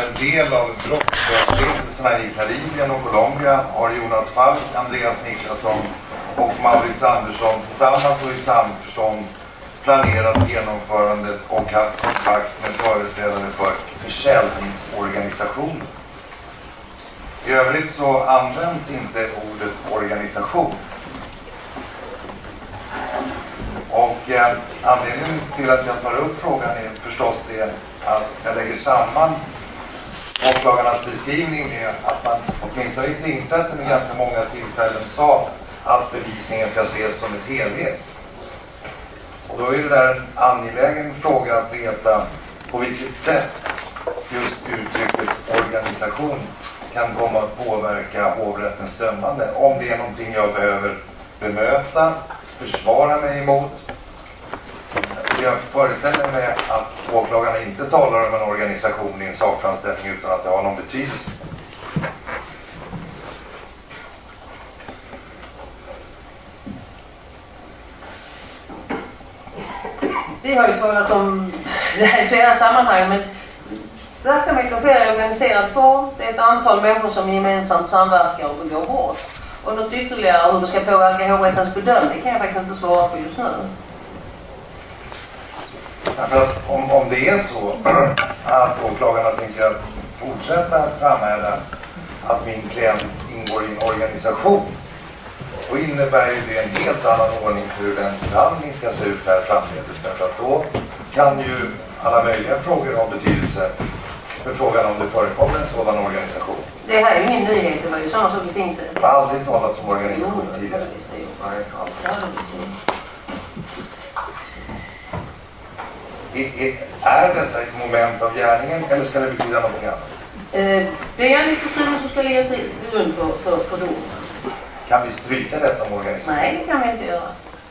en del av brottsberättelserna i Karibien och Colombia har Jonas Falk, Andreas Niklasson och Maurits Andersson tillsammans och i samförstånd planerat genomförandet och haft kontakt med företrädare för försäljningsorganisationer. I övrigt så används inte ordet organisation. Och anledningen till att jag tar upp frågan är förstås det att jag lägger samman åklagarnas beskrivning med att man åtminstone i tingsrätten med ganska många tillfällen sa att bevisningen ska ses som ett helhet. Och då är det där en angelägen fråga att veta på vilket sätt just uttrycket organisation kan komma att påverka hovrättens dömande. Om det är någonting jag behöver bemöta, försvara mig emot. Jag föreställer mig att åklagarna inte talar om en organisation i en sakframställning utan att det har någon betydelse. Vi har ju talat om det här i flera sammanhang, men verksamheten sker i organiserad form. Det är ett antal människor som gemensamt samverkar och begår brott. Och något ytterligare hur det ska påverka hovrättens bedömning kan jag faktiskt inte svara på just nu. Om det är så att åklagarna tänker att fortsätta framhäva att min klient ingår i en organisation, då innebär ju det en helt annan ordning för hur den förhandling ska se ut här framledes. Därför att då kan ju alla möjliga frågor ha betydelse för frågan om det förekommer en sådan organisation. Det här är min nyhet, det var ju samma sak i tingsrätten. Jag har aldrig talat om organisation tidigare. Är detta ett moment av gärningen eller ska det betyda något annat? Det är en diskussion som ska ligga till grund för domen. Kan vi stryka detta om organisation? Nej, det kan vi inte göra.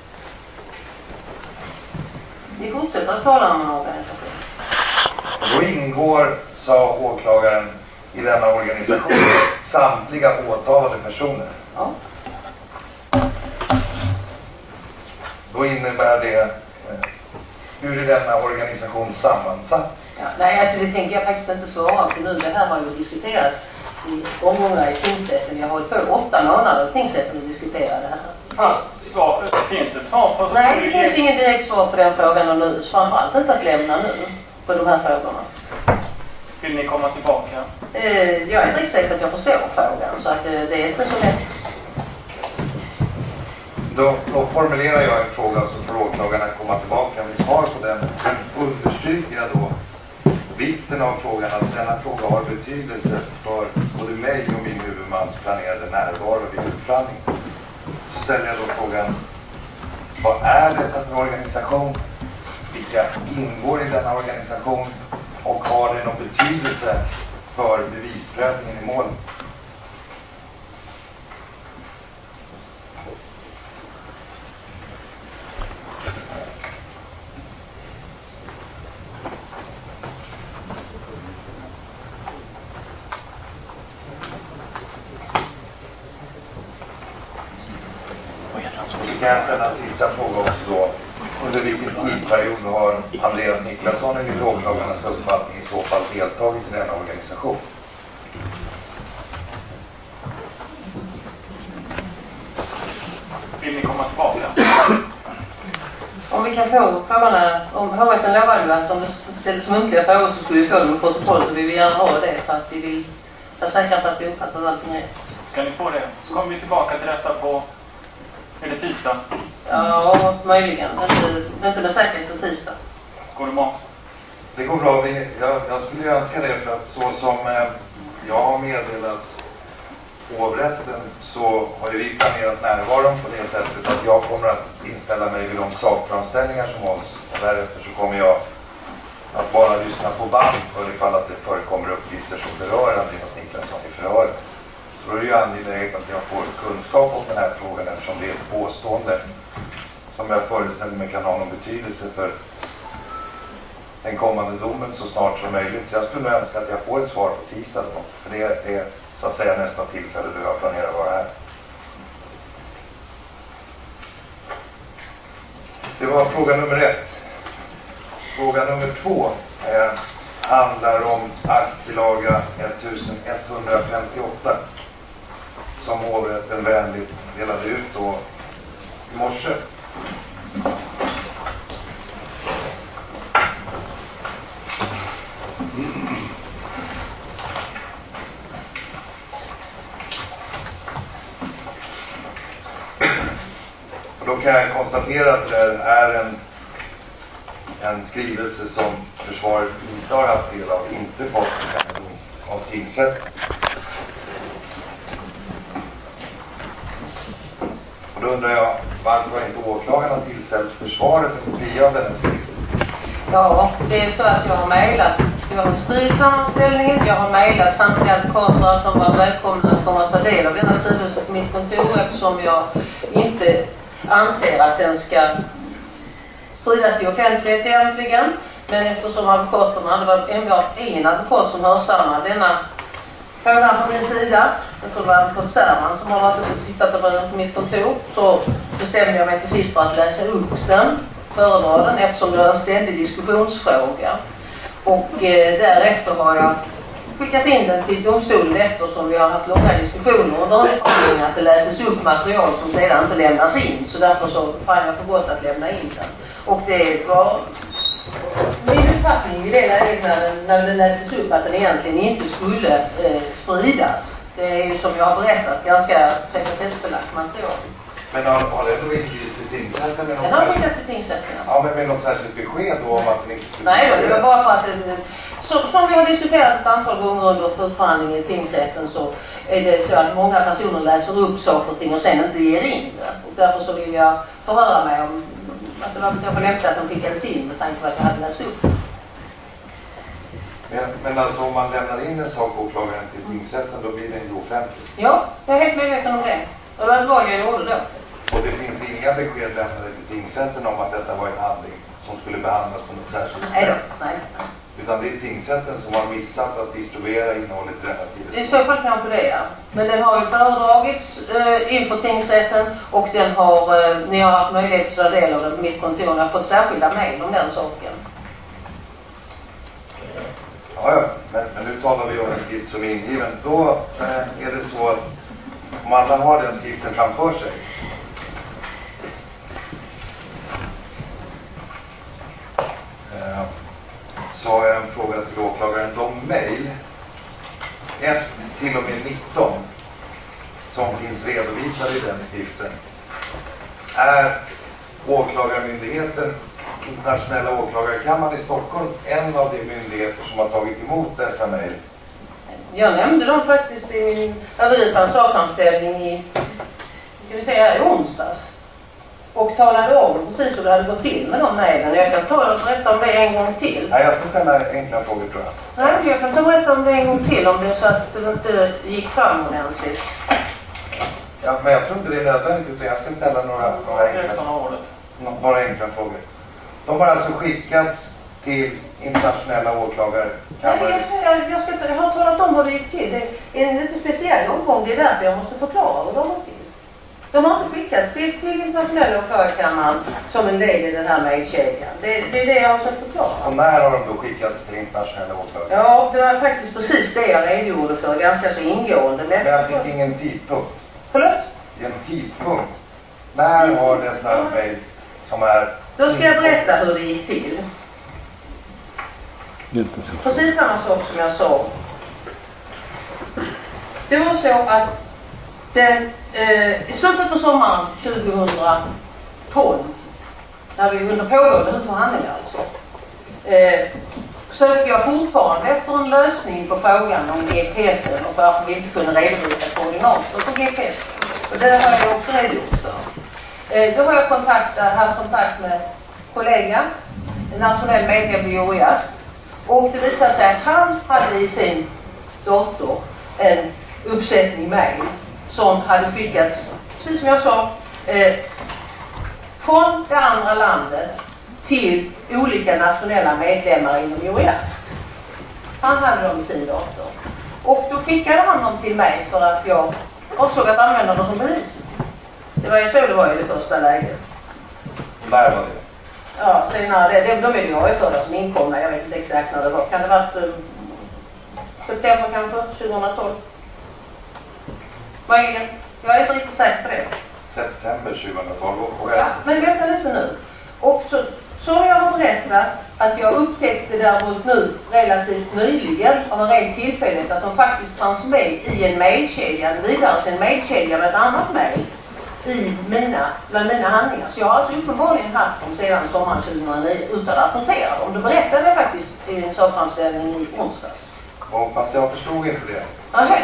Vi fortsätter att tala om en organisation. Då ingår, sa åklagaren, i denna organisation samtliga åtalade personer. Ja. Då innebär det hur är denna organisation sammansatt? Ja, nej, alltså det tänker jag faktiskt inte svara på nu. Det här har ju diskuterats i omgångar i tingsrätten. Jag har hållit på 8 månader i tingsrätten och diskuterat det här. Fast finns det ett svar på? Nej, det finns inget direkt svar på den frågan och nu. Framförallt inte att lämna nu på de här frågorna. Vill ni komma tillbaka? Jag är inte riktigt säker att jag förstår frågan, så att det är inte så lätt. Då formulerar jag en fråga så får åklagarna komma tillbaka med svar på den. Sen understryker jag då vikten av frågan att denna fråga har betydelse för både mig och min huvudmans planerade närvaro vid utförhandlingen. Så ställer jag då frågan, vad är detta för organisation? Vilka ingår i denna organisation? Och har det någon betydelse för bevisprövningen i målet? Kan jag ställa en sista fråga också då. Under vilken tidsperiod har Andreas Niklasson enligt åklagarnas uppfattning i så fall deltagit i denna organisation? Vill ni komma tillbaka? Om vi kan få frågorna, om hovrätten lovade ju att om det ställdes muntliga frågor så skulle vi få dem i protokoll, så vi vill gärna ha det för att vi vill vara säkra på att vi uppfattar allting rätt. Ska ni få det? Så kommer vi tillbaka till detta på, är det tisdag? Ja, möjligen. Inte med säkerhet på tisdag. Går det bra? Det går bra. Jag skulle ju önska det, för att så som jag har meddelat hovrätten så har ju vi planerat närvaron på det sättet att jag kommer att inställa mig vid de sakframställningar som hålls. Och därefter så kommer jag att bara lyssna på band för ifall att det förekommer uppgifter som berör Andreas Niklasson i förhöret. Så är det ju angeläget att jag får kunskap om den här frågan, eftersom det är ett påstående som jag föreställer mig kan ha någon betydelse för den kommande domen så snart som möjligt. Så jag skulle önska att jag får ett svar på tisdag då. För det är så att säga nästa tillfälle då jag planerar att vara här. Det var fråga nummer 1. Fråga nummer 2 är handlar om aktbilaga 1158 som hovrätten vänligt delade ut då i morse. Och då kan jag konstatera att det är en skrivelse som försvaret inte har haft del av, inte fått kännedom av tingsrätten. Och då undrar jag, varför har inte åklagarna tillställt försvaret en kopia av denna skrivelse? Ja, det är så att jag har mejlat. Jag har skrivit sammanställningen. Jag har mejlat samtliga advokater som var välkomna att komma att ta del av denna skrivelse på mitt kontor, eftersom jag inte anser att den ska spridas i offentlighet egentligen. Men eftersom advokaterna, det var enbart en advokat som hörsammade denna frågan på min sida, jag tror det var advokat Särman som har varit och tittat på mitt kontor, så bestämde jag mig till sist för att läsa upp den, föredra den, eftersom det var en ständig diskussionsfråga. Och därefter har jag skickat in den till domstolen, eftersom vi har haft långa diskussioner under rättegången att det läses upp material som sedan inte lämnas in. Så därför så fann jag för gott att lämna in den. Och det var min uppfattning i det läget när det läses upp att den egentligen inte skulle spridas. Det är ju, som jag har berättat, ganska sekretessbelagt material. Men har det då inte givit till tingsrätten? Den har skickat till tingsrätten. Ja, men med något särskilt besked då om att den inte skulle... Nej då, det var bara för att som vi har diskuterat ett antal gånger under förhandlingen i tingsrätten, så är det så att många personer läser upp saker och ting och sen inte ger in det. Och därför så vill jag förhöra mig om att det var kanske lämpligt att de skickades in med tanke på att jag hade läst upp. Men alltså om man lämnar in en sak åklagaren till tingsrätten, då blir den ju offentlig. Ja, jag är helt medveten om det. Och det var vad jag gjorde då. Och det finns inga besked lämnade till tingsrätten om att detta var en handling som skulle behandlas på något särskilt sätt. Nej då, nej. Utan det är tingsrätten som har missat att distribuera innehållet i denna skrivelse. I så fall kanske det, ja. Men den har ju föredragits inför tingsrätten, och den har, ni har haft möjlighet att ta del av den på mitt kontor. Jag har fått särskilda mejl om den saken. Ja, men nu talar vi om en skrift som är ingiven. Då är det så att om alla har den skriften framför sig, så har jag en fråga till åklagaren. De mejl 1 till och med 19 som finns redovisade i den skriften, är åklagarmyndigheten, internationella åklagarkammaren i Stockholm, en av de myndigheter som har tagit emot dessa mejl? Jag nämnde dem faktiskt i min övergripande sakframställning i onsdags. Och talade om precis hur det hade gått till med de mejlen. Jag kan ta och berätta om det en gång till. Nej, jag ska ställa enkla frågor, tror jag. Nej, jag kan ta och berätta om det en gång till om det är så att det inte gick fram ordentligt. Ja, men jag tror inte det är nödvändigt, utan jag ska ställa några enkla frågor. De har alltså skickats till internationella åklagarkammaren. Jag har talat om hur det gick till. Det är en lite speciell omgång. Det är därför jag måste förklara hur de har till. De har inte skickats till internationella åklagarkammaren som en del i den här mejlkedjan. Det är det jag har försökt förklara. Och när har de då skickats till internationella åklagare? Ja, det var faktiskt precis det jag redogjorde för, ganska så ingående. Men jag fick ingen tidpunkt. Förlåt? En tidpunkt. När har dessa mejl som är... Då ska jag berätta hur det gick till. Precis samma sak som jag sa. Det var så att i slutet på sommaren 2012, när vi under pågående huvudförhandlingar alltså, sökte jag fortfarande efter en lösning på frågan om GPSen och varför vi inte kunde redovisa koordinater på GPSen. Och det har jag också redogjort för. Då har jag haft kontakt med kollega, en nationell medlem i Eurojust, och det visade sig att han hade i sin dator en uppsättning mejl som hade skickats, precis som jag sa, från det andra landet till olika nationella medlemmar inom Eurojust. Han hade dem i sin dator. Och då skickade han dem till mig för att jag avsåg att använda dem som bevis. Det var ju så det var i det första läget. När var det? Ja, senare. De är ju överförda som inkomna. Jag vet inte exakt när det var. Kan det varit september kanske? 2012? Vad är det? Jag är inte riktigt säker på det. September 2012. Ja, men vänta lite nu. Och så har jag berättat att jag upptäckte däremot nu relativt nyligen av en ren tillfällighet att de faktiskt fanns med i en mejlkedja, vidare till en mejlkedja med ett annat mejl bland mina handlingar. Så jag har alltså uppenbarligen haft dem sedan sommaren 2009 utan att notera dem. Det berättade jag faktiskt i en sakframställning i onsdags. Och fast jag förstod inte det. Okay.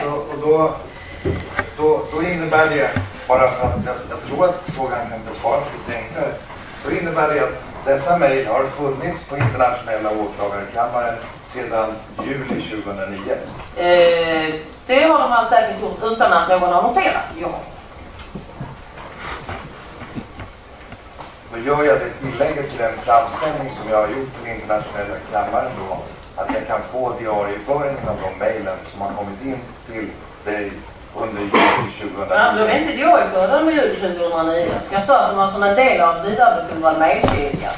Då innebär det, bara för att jag tror att frågan kan besvaras lite enklare. Då innebär det att dessa mejl har funnits på internationella åklagarkammaren sedan juli 2009. Det har de alltså säkert gjort utan att någon har noterat. Ja. Då gör jag det tillägget till den framställning som jag har gjort till internationella kammaren då, att jag kan få diarieföringen av de mejlen som har kommit in till dig under juli 2009. Ja, de är inte diarieförda med juli 2009. Jag sa att de var som en del av vidarebefordrad mejlkedja.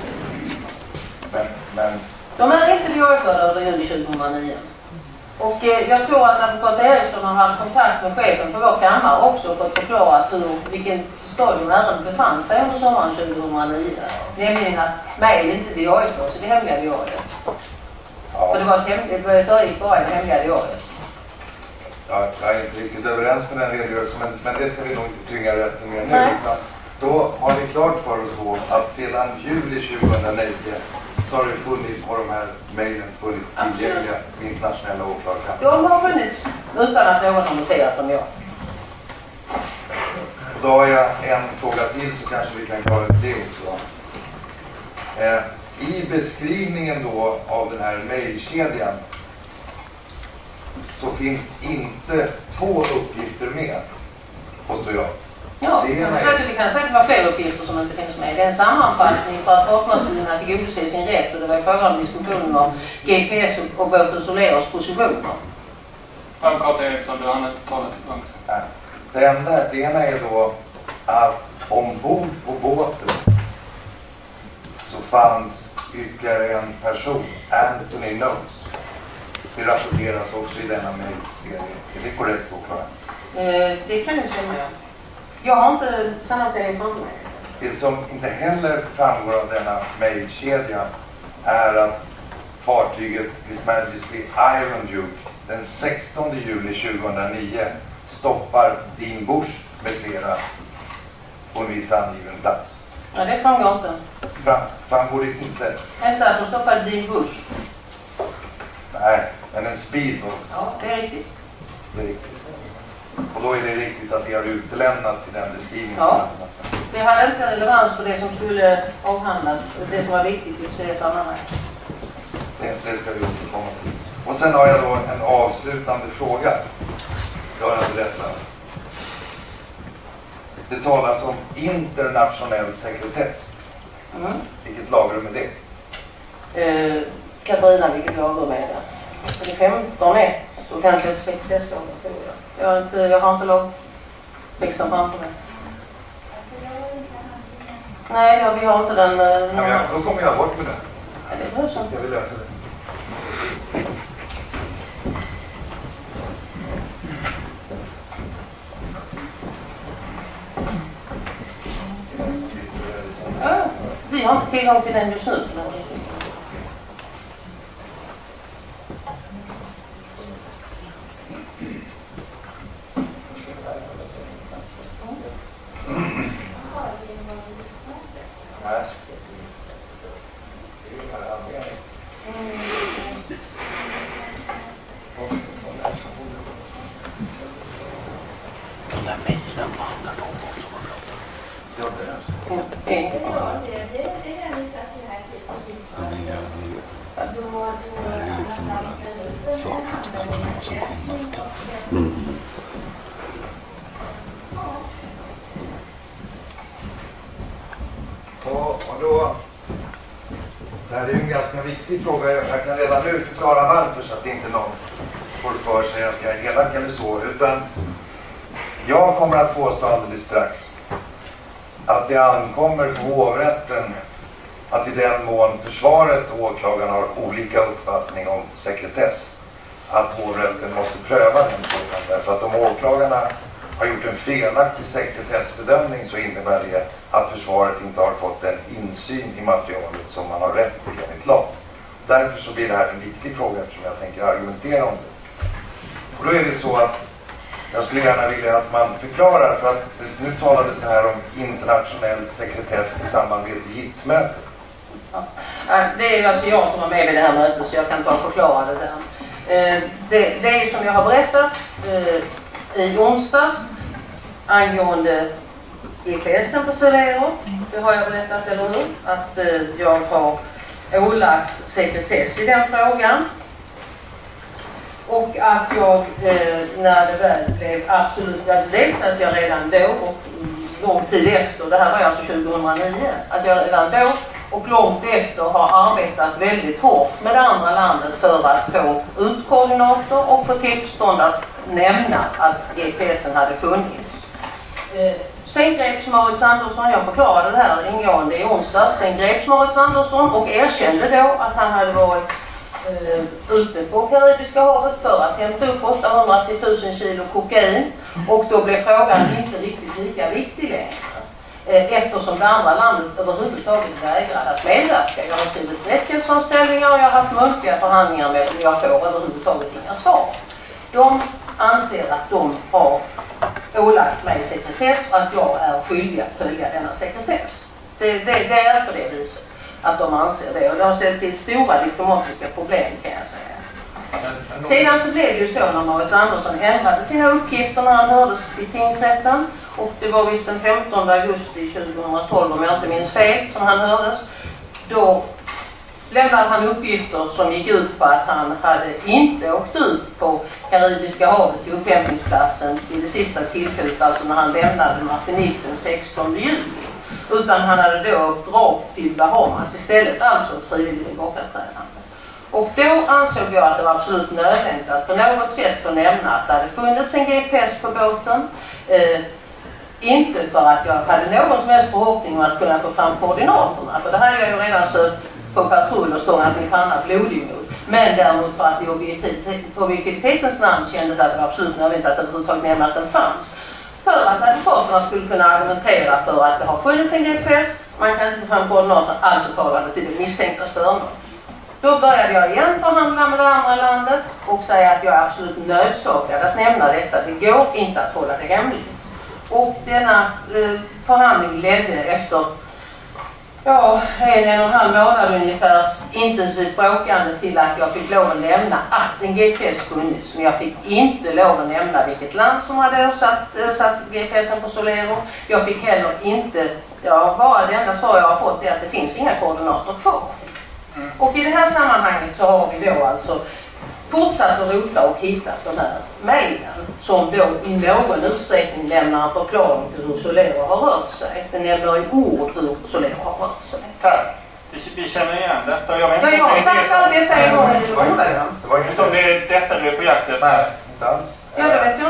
Men de är inte diarieförda under juli 2009. Och jag tror att advokat Eriksson har haft kontakt med chefen för vår kammare också för att förklara vilken stadium ärendet befann sig under sommaren 2009. Nämligen att mejl inte diarieförs i det hemliga diariet. ja. För det var ett bara i det hemliga diariet. Ja, jag är inte riktigt överens med den redogörelsen, men det ska vi nog inte tynga rätten med nu. Nej. Utan då har vi klart för oss då att sedan juli 2009 så har det funnits på de här mejlen funnits tillgängliga på internationella åklagarkammaren. De har funnits utan att någon har noterat dem, ja. Då har jag en fråga till så kanske vi kan klara det också. I beskrivningen då av den här mejlkedjan så finns inte 2 uppgifter med, påstår jag. Ja, det kan säkert vara fler uppgifter som inte finns med. Det är en sammanfattning för att partnersidorna tillgodoser sin rätt, och det var ju frågan om diskussionen om GPS och båten Soleros positioner. Advokat Eriksson, du har inte talat till punkt. Det ena är då att ombord på båten så fanns ytterligare en person, Anthony Knowles. Det rapporteras också i denna mejlserie. Är det korrekt förklarat? Det kan ju stämma, ja. Jag har inte samma serie från mig. Det som inte heller framgår av denna mejlkedja är att fartyget His Majesty Iron Duke den 16 juli 2009 stoppar Dean Bush med flera på en viss angiven plats. Ja, det framgår inte. Framgår det inte? Inte att de stoppade Dean Bush. Nej, men en speedboat. Ja, det är riktigt. Det är riktigt. Och då är det riktigt att det har utelämnats i den beskrivningen. Ja. Det hade inte relevans på det som skulle avhandlas, det som var viktigt i det sammanhanget. Det ska vi återkomma till. Och sen har jag då en avslutande fråga. Rörande detta. Det talas om internationell sekretess. Mm. Vilket lagrum är det? Katarina, vilket lagrum är det? Det är 15.1 och kanske ett sekretesslag, tror jag. Jag har inte lagtexten framför mig. Nej, vi har inte den. Ja, då kommer jag bort med den. Ja, det behövs inte. Jag vill läsa det. Ja, vi har inte tillgång till den just nu. Och då, det här är ju en ganska viktig fråga. Jag kan redan nu förklara varför så att inte någon får för sig att jag är elak eller så. Utan jag kommer att påstå alldeles strax att det ankommer på hovrätten att i den mån försvaret och åklagarna har olika uppfattning om sekretess, att hovrätten måste pröva den frågan. Därför att om åklagarna har gjort en felaktig sekretessbedömning så innebär det att försvaret inte har fått en insyn i materialet som man har rätt till enligt lag. Därför så blir det här en viktig fråga eftersom jag tänker argumentera om det. Och då är det så att jag skulle gärna vilja att man förklarar, för att nu talades det här om internationell sekretess i samband med ett giftmöte. Ja. Det är ju alltså jag som var med vid det här mötet så jag kan ta och förklara det där. Det är som jag har berättat i onsdags angående GPSen på Solero. Det har jag berättat, eller hur? Att jag har ålagt sekretess i den frågan. Och att jag, när det väl blev absolut dels att jag redan då och lång tid efter, det här var alltså 2009, att jag redan då och långt efter har arbetat väldigt hårt med det andra landet för att få utkoordinator och få tillstånd att nämna att GPSen hade funnits. Sen greps Maurits Andersson, jag förklarade det här ingående i onsdag, sen greps Maurits Andersson och erkände då att han hade varit ute på Karibiska havet för att hämta upp 800 till 1000 kilo kokain, och då blev frågan inte riktigt lika viktig längre. Eftersom det andra landet överhuvudtaget vägrade att medverka. Jag har skrivit rättighetsframställningar och jag har haft muntliga förhandlingar med dem. Jag får överhuvudtaget inga svar. De anser att de har ålagt mig sekretess och att jag är skyldig att följa denna sekretess. Det är på det viset att de anser det. Och det har ställt till stora diplomatiska problem, kan jag säga. Sedan så blev det ju så när Maurits Andersson ändrade sina uppgifter när han hördes i tingsrätten. Och det var visst den 15 augusti 2012, om jag inte minns fel, som han hördes. Då lämnade han uppgifter som gick ut på att han hade inte åkt ut på Karibiska havet till upphämtningsplatsen vid det sista tillfället, alltså när han lämnade Martinique den 16 juli. Utan han hade då åkt rakt till Bahamas istället, alltså frivillig bortaträdande. Och då ansåg jag att det var absolut nödvändigt att på något sätt få nämna att det hade funnits en GPS på båten. Inte för att jag hade någon som helst förhoppning om att kunna få fram koordinaterna. För det här är jag ju redan sött på patrull och stångat min panna blodig mot. Men däremot för att i objektivitetens namn kändes att det var absolut nödvändigt att överhuvudtaget nämna att den fanns. För att advokaterna skulle kunna argumentera för att det har funnits en GPS. Man kan inte få fram koordinater, alltså talande till det misstänkta förmån. Då började jag igen förhandla med det andra landet och säga att jag är absolut nödsakad att nämna detta. Det går inte att hålla det hemligt. Och denna förhandling ledde efter 1,5 månad ungefär intensivt bråkande till att jag fick lov att nämna att en GPS funnits. Men jag fick inte lov att nämna vilket land som hade satt GPSen på Solero. Jag fick heller inte, bara det enda svar jag har fått är att det finns inga koordinater kvar. Och i det här sammanhanget så har vi då alltså fortsatt att rota och hitta de här mejlen som då i någon utsträckning lämnar en förklaring till hur Solero har rört sig. Den nämner i ord hur Solero har rört sig. Tack. Vi känner igen detta. Jag vet inte om det är detta du är på jakt efter. Nej, inte alls. Ja, det vet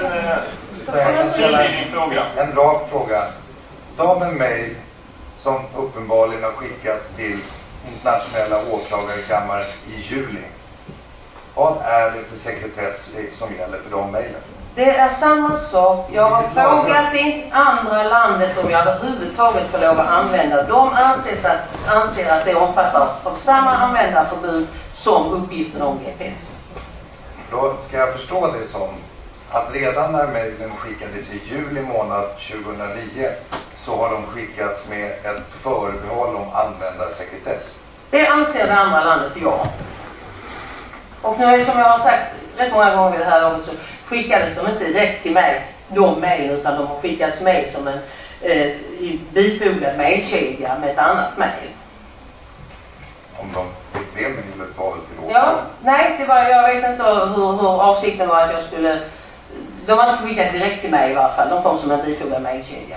jag inte. En rak fråga. De en mejl som uppenbarligen har skickats till internationella åklagarkammaren i juli. Vad är det för sekretess som gäller för de mejlen? Det är samma sak. Jag har frågat i andra landet om jag överhuvudtaget får lov att använda. De anser att det omfattas av samma användarförbud som uppgiften om GPS. Då ska jag förstå det som att redan när mejlen skickades i juli månad 2009 så har de skickats med ett förbehåll om användarsekretess. Det anser det andra landet, ja. Och nu är det som jag har sagt rätt många gånger det här också, skickades de inte direkt till mig, de mejlen, utan de har skickats med som en bifogad mejlkedja med ett annat mejl. Om de fick det mejlet var väl till åt? Ja, nej, det var, jag vet inte hur avsikten var att jag skulle, de har inte skickat direkt till mig i alla fall, de kom som en bifogad mejlkedja.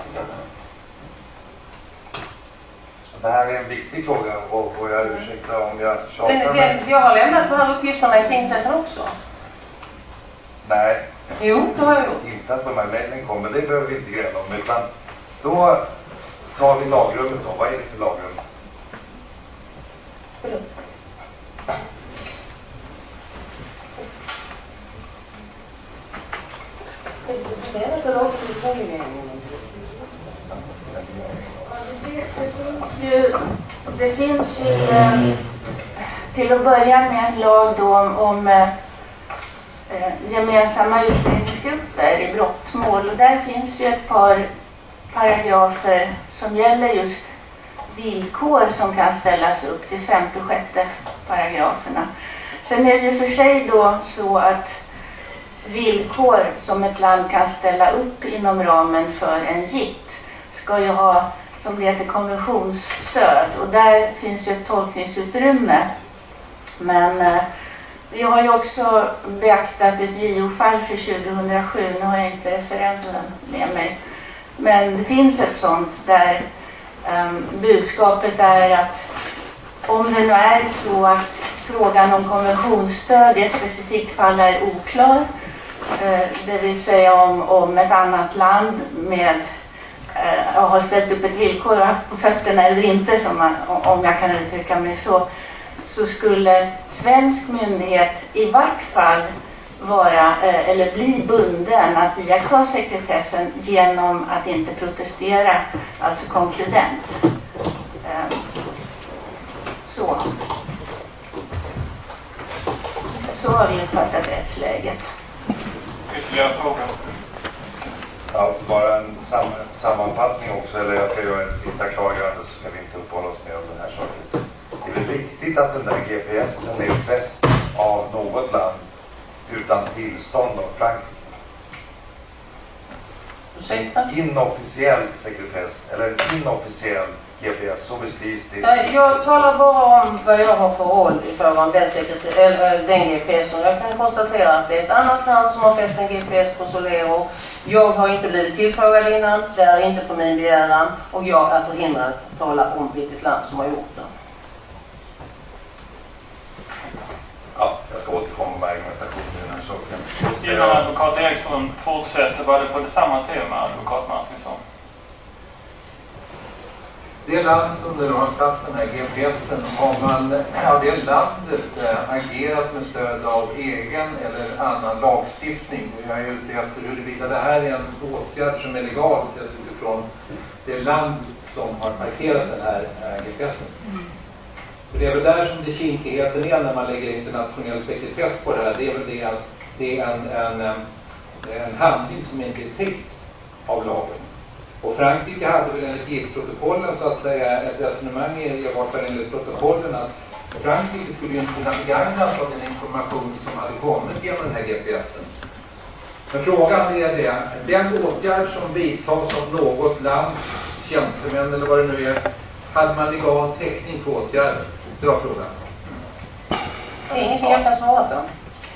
Det här är en viktig fråga och jag ursäktar om jag tjatar. Jag har lämnat de här uppgifterna i tingsrätten också. Nej. Jo, det har jag gjort. Inte att de här mejlen kommer, det behöver vi inte gräva om. Utan då tar vi lagrummet då. Vad är det för lagrum? Det finns ju till att börja med en lag då om gemensamma utredningsgrupper i brottmål, och där finns ju ett par paragrafer som gäller just villkor som kan ställas upp till 5:e och 6:e paragraferna. Sen är det ju för sig då så att villkor som ett land kan ställa upp inom ramen för en JIT ska ju ha, som det heter, konventionsstöd, och där finns ju ett tolkningsutrymme. Men vi har ju också beaktat ett JO-fall för 2007, nu har jag inte referensen med mig, men det finns ett sånt där budskapet är att om det nu är så att frågan om konventionsstöd i ett specifikt fall är oklar, det vill säga om ett annat land med har ställt upp ett villkor och haft på fötterna eller inte, om jag kan uttrycka mig så skulle svensk myndighet i vart fall vara eller bli bunden att iaktta sekretessen genom att inte protestera, alltså konkludent. Så har vi uppfattat rättsläget. Ytterligare frågor? Ja, bara en sammanfattning också, eller jag ska göra ett sista klargörande, så ska vi inte uppehålla oss med om den här saken. Det är väl viktigt att den där GPSen är fäst av något land utan tillstånd av Frankrike. Inofficiell sekretess, eller inofficiell GPS, så beskrivs det. Jag talar bara om vad jag har för roll i fråga om den GPSen. Jag kan konstatera att det är ett annat land som har fäst en GPS på Solero. Jag har inte blivit tillfrågad innan, det är inte på min begäran, och jag är förhindrad att tala om vilket land som har gjort det. Ja, jag ska återkomma med argumentation i den här saken. Innan advokat Eriksson fortsätter, var det på samma tema, advokat Martinsson? Det land som nu har satt den här GPSen, har det landet agerat med stöd av egen eller annan lagstiftning? Jag är ute efter huruvida det här är en åtgärd som är legal utifrån det land som har markerat den här GPSen. För det är väl där som det kinkigheten är när man lägger internationell sekretess på det här. Det är väl det att det är en handling som inte är täckt av lagen. Och Frankrike hade väl enligt GIS-protokollen så att säga ett resonemang i vart fall enligt protokollen att Frankrike skulle ju inte kunna begagnas av den information som hade kommit genom den här GPSen. Men frågan är det, den åtgärd som vidtas av något land, tjänstemän eller vad det nu är, hade man legal täckning på åtgärden? Bra fråga. Det är ingenting jag kan svara på.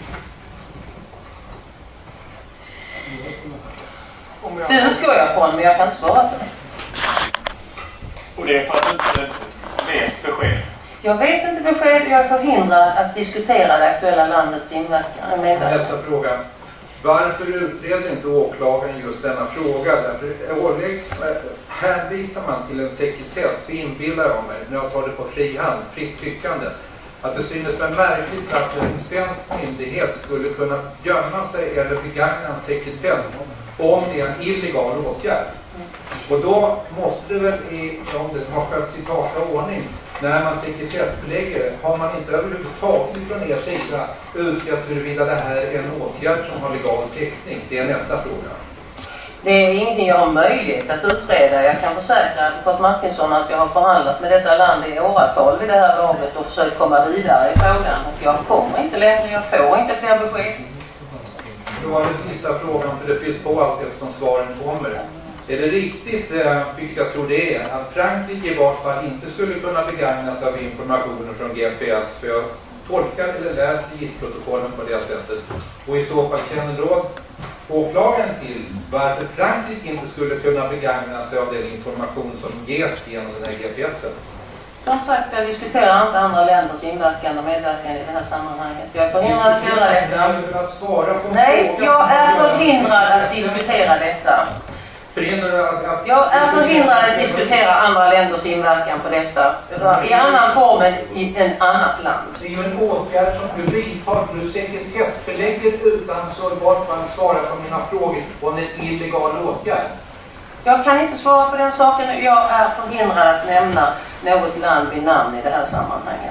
Det utgår jag från, men jag kan inte svara på det. Och det är för att du inte vet besked? Jag vet inte besked, jag är förhindrad att diskutera det aktuella landets inverkan. Nästa fråga. Varför utreder inte åklagaren just denna fråga? Därför hänvisar man till en sekretess, så inbillar jag mig, när jag tar det på fri hand, fritt tyckande, att det synes mig märkligt att en svensk myndighet skulle kunna gömma sig eller begagna en sekretess om det är en illegal åtgärd. Och då måste det väl, om det har skötts i karta ordning, när man sekretessbelägger, har man inte överhuvudtaget från er sida utrett huruvida det här är en åtgärd som har legal täckning? Det är nästa fråga. Det är ingenting jag har möjlighet att utreda. Jag kan försäkra advokat Martinsson att jag har förhandlat med detta land i åratal vid det här laget och försökt komma vidare i frågan. Och jag kommer inte längre, jag får inte fler besked. Då var det sista frågan, för det finns på allt eftersom svaren kommer. Är det riktigt, vilket jag tror det är, att Frankrike i vart fall inte skulle kunna begagnas av informationen från GPS? För jag tolkar eller läser GIS-protokollen på det sättet. Och i så fall känner då åklagaren till varför Frankrike inte skulle kunna begagna sig av den information som ges genom den här GPSen? Som sagt, jag diskuterar inte andra länders inverkan och medverkan i det här sammanhanget. Jag är förhindrad att göra detta. Nej, jag är förhindrad att diskutera detta. Jag är förhindrad att diskutera andra länders inverkan på detta i annan form än i en annat land. Det är ju en åtgärd som du vidtar, du sekretessbelägger utan så vart man svarar på mina frågor om en illegal åtgärd. Jag kan inte svara på den saken. Jag är förhindrad att nämna något land vid namn i det här sammanhanget.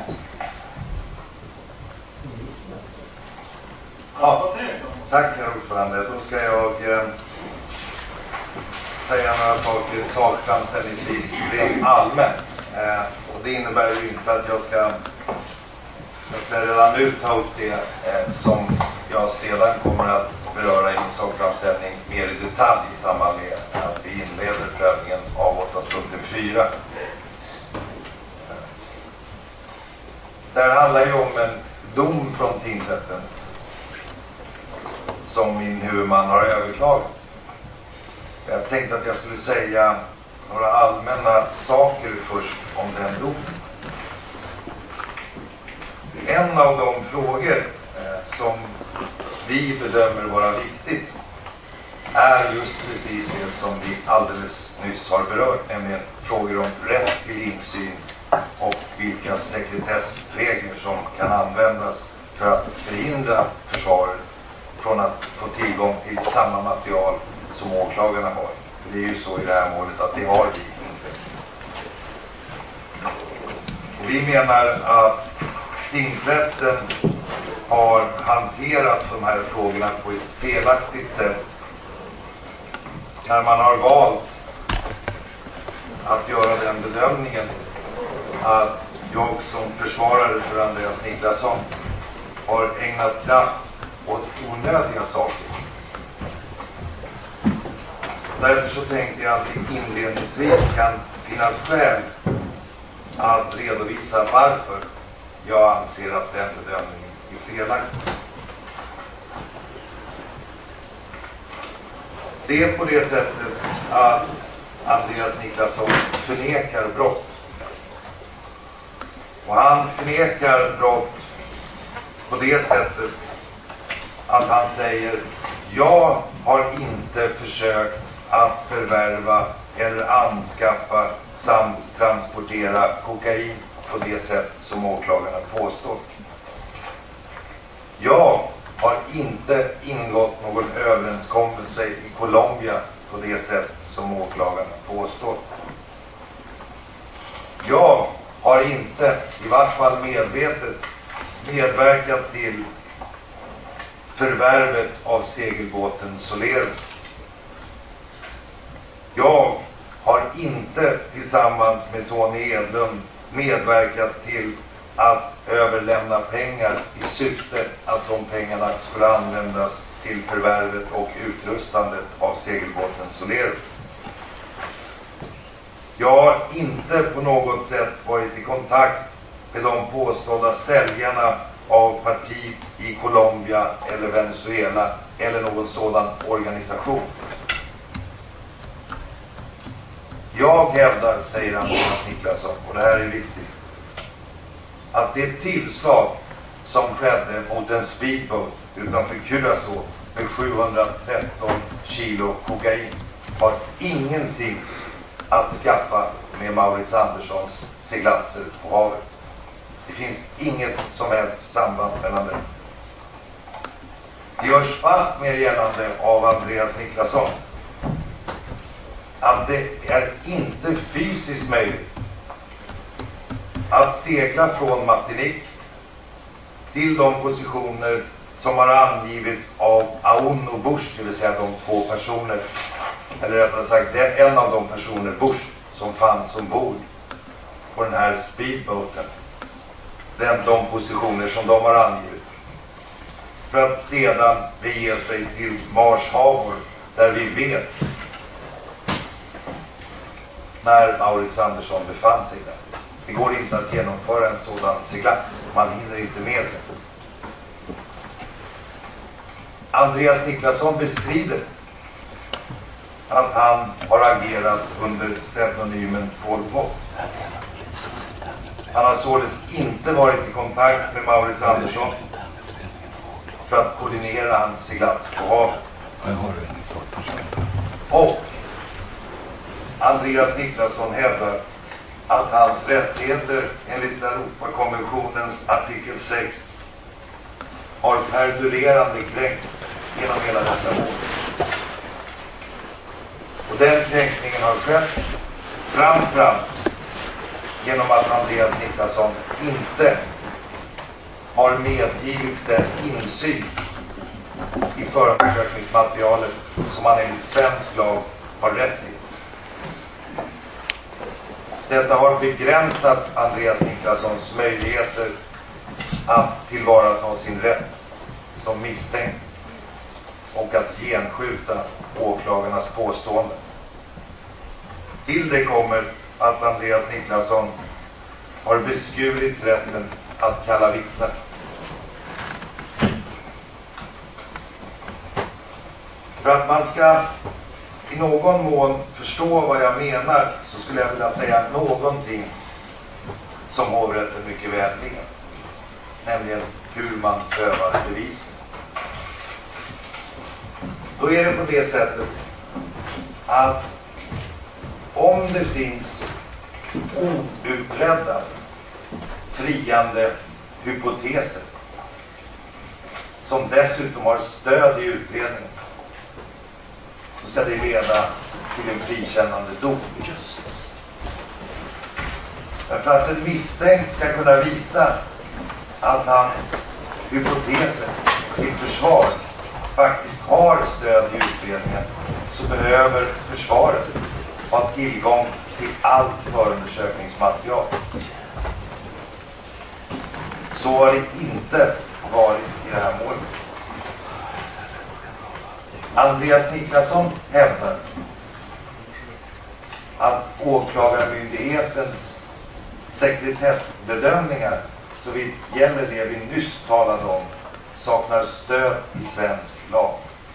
Ja, tack herr ordförande. Då ska jag säga några saker sakframställningsvis rent allmänt. Och det innebär ju inte att jag ska redan nu ta upp det som jag sedan kommer att beröra i min sakframställning mer i detalj i samband med att vi inleder prövningen av 8.4. Det här handlar ju om en dom från tingsrätten som min huvudman har överklagat. Jag tänkte att jag skulle säga några allmänna saker först om den domen. En av de frågor som vi bedömer vara viktigt är just precis det som vi alldeles nyss har berört, nämligen frågor om rätt till insyn och vilka sekretessregler som kan användas för att förhindra försvaret från att få tillgång till samma material som åklagarna har. Det är ju så i det här målet att det har vi inte. Vi menar att tingsrätten har hanterat de här frågorna på ett felaktigt sätt när man har valt att göra den bedömningen att jag som försvarare för Andreas Niklasson har ägnat kraft åt onödiga saker. Därför så tänkte jag att det inledningsvis kan finnas skäl att redovisa varför jag anser att den bedömningen är felaktig. Det är på det sättet att Andreas Niklasson förnekar brott. Och han förnekar brott på det sättet att han säger: jag har inte försökt att förvärva eller anskaffa samt transportera kokain på det sätt som åklagarna påstår. Jag har inte ingått någon överenskommelse i Colombia på det sätt som åklagarna påstår. Jag har inte, i vart fall medvetet, medverkat till förvärvet av segelbåten Solerus. Jag har inte tillsammans med Tony Edlund medverkat till att överlämna pengar i syfte att de pengarna skulle användas till förvärvet och utrustandet av segelbåten Solerus. Jag har inte på något sätt varit i kontakt med de påstådda säljarna av parti i Colombia eller Venezuela eller någon sådan organisation. Jag hävdar, säger Andreas Niklasson, och det här är viktigt, att det tillslag som skedde mot en speedboat utanför Curacao med 713 kilo kokain har ingenting att skaffa med Maurits Anderssons seglatser på havet. Det finns inget som helst samband mellan det. Det görs fast med gällande av Andreas Niklasson att det är inte fysiskt möjligt att segla från Martinique till de positioner som har angivits av Aoun och Bush, det vill säga de två personer, eller rättare sagt det är en av de personer, Bush, som fanns ombord på den här speedboaten. De positioner som de har angivit. För att sedan bege sig till Mars Harbor, där vi vet när Maurits Andersson befann sig där. Det går inte att genomföra en sådan seglats. Man hinner inte med det. Andreas Niklasson bestrider att han har agerat under pseudonymen Pol Pot. Han har således inte varit i kontakt med Maurits Andersson för att koordinera hans seglats på havet. Och Andreas Niklasson hävdar att hans rättigheter enligt Europakonventionens artikel 6 har perdurerande kränkt genom hela detta år. Och den kränkningen har skett framförallt genom att Andreas Niklasson inte har medgivits den insyn i förundersökningsmaterialet som han enligt svensk lag har rätt till. Detta har begränsat Andreas Niklassons möjligheter att tillvarata sin rätt som misstänkt och att genskjuta åklagarnas påståenden. Till det kommer att Andreas Niklasson har beskurit rätten att kalla vittnen. För att man ska i någon mån förstå vad jag menar så skulle jag vilja säga någonting som hovrätten mycket väl vet. Nämligen hur man prövar bevis. Då är det på det sättet att om det finns outredda friande hypoteser som dessutom har stöd i utredningen, så ska det leda till en frikännande dom. Men för att en misstänkt ska kunna visa att hans hypoteser, sitt försvar, faktiskt har stöd i utredningen, så behöver försvaret ha tillgång till allt förundersökningsmaterial. Så har det inte varit i det här målet. Andreas Niklasson hävdar att åklagarmyndighetens sekretessbedömningar, så vitt gäller det vi nyss talade om, saknar stöd i svensk lag.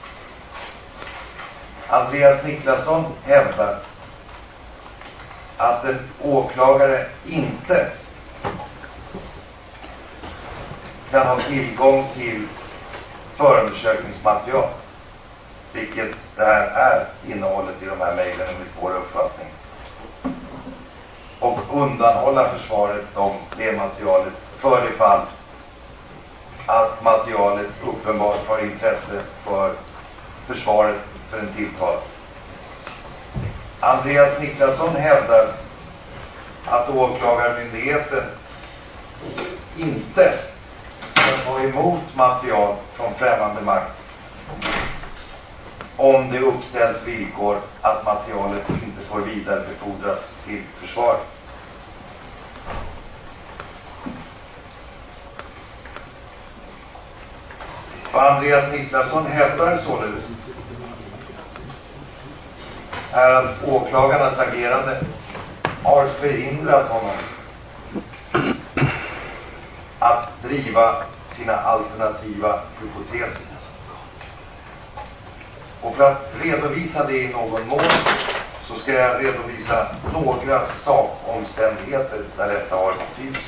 Andreas Niklasson hävdar att en åklagare inte kan ha tillgång till förundersökningsmaterial, vilket det här är innehållet i de här mejlen enligt vår uppfattning, och undanhålla försvaret om det materialet för det fall att materialet uppenbart har intresse för försvaret för en tilltal. Andreas Niklasson hävdar att åklagarmyndigheten inte kan ta emot material från främmande makt om det uppställs villkor att materialet inte får vidarebefordras till försvaret. Vad Andreas Niklasson hävdar således är att åklagarnas agerande har förhindrat honom att driva sina alternativa hypoteser. Och för att redovisa det i någon mån så ska jag redovisa några sakomständigheter där detta har betydelse.